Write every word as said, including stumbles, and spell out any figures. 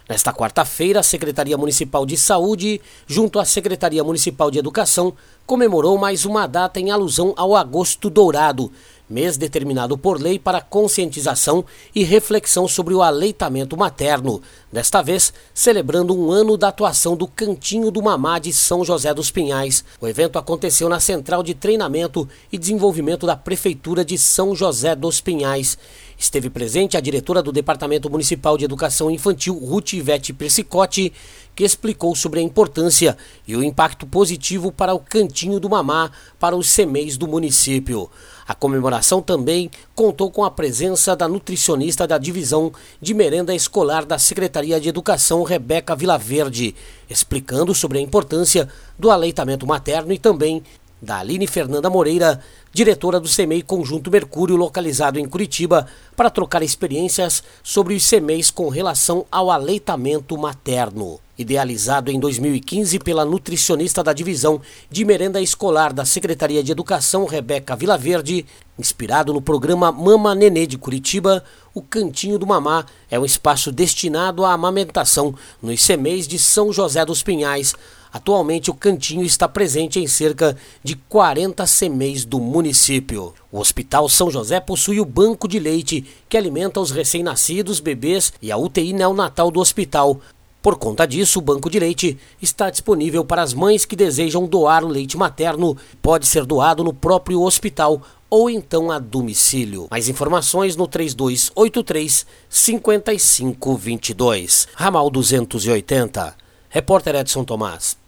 Nesta quarta-feira, a Secretaria Municipal de Saúde, junto à Secretaria Municipal de Educação, comemorou mais uma data em alusão ao Agosto Dourado, mês determinado por lei para conscientização e reflexão sobre o aleitamento materno, desta vez celebrando um ano da atuação do Cantinho do Mamá de São José dos Pinhais. O evento aconteceu na Central de Treinamento e Desenvolvimento da Prefeitura de São José dos Pinhais. Esteve presente a diretora do Departamento Municipal de Educação Infantil, Ruth Ivete Persicotti, que explicou sobre a importância e o impacto positivo para o Cantinho do Mamá para os C M E Is do município. A comemoração também contou com a presença da nutricionista da Divisão de Merenda Escolar da Secretaria de Educação, Rebeca Vilaverde, explicando sobre a importância do aleitamento materno, e também da Aline Fernanda Moreira, diretora do C M E I Conjunto Mercúrio, localizado em Curitiba, para trocar experiências sobre os C M E Is com relação ao aleitamento materno. Idealizado em dois mil e quinze pela nutricionista da Divisão de Merenda Escolar da Secretaria de Educação, Rebeca Vilaverde, inspirado no programa Mama Nenê de Curitiba, o Cantinho do Mamá é um espaço destinado à amamentação nos C M E Is de São José dos Pinhais. Atualmente, o Cantinho está presente em cerca de quarenta C M E Is do município. O Hospital São José possui o banco de leite, que alimenta os recém-nascidos, bebês, e a U T I neonatal do hospital. Por conta disso, o banco de leite está disponível para as mães que desejam doar o leite materno. Pode ser doado no próprio hospital ou então a domicílio. Mais informações no três dois oito três, cinco cinco dois dois. Ramal duzentos e oitenta. Repórter Edson Tomás.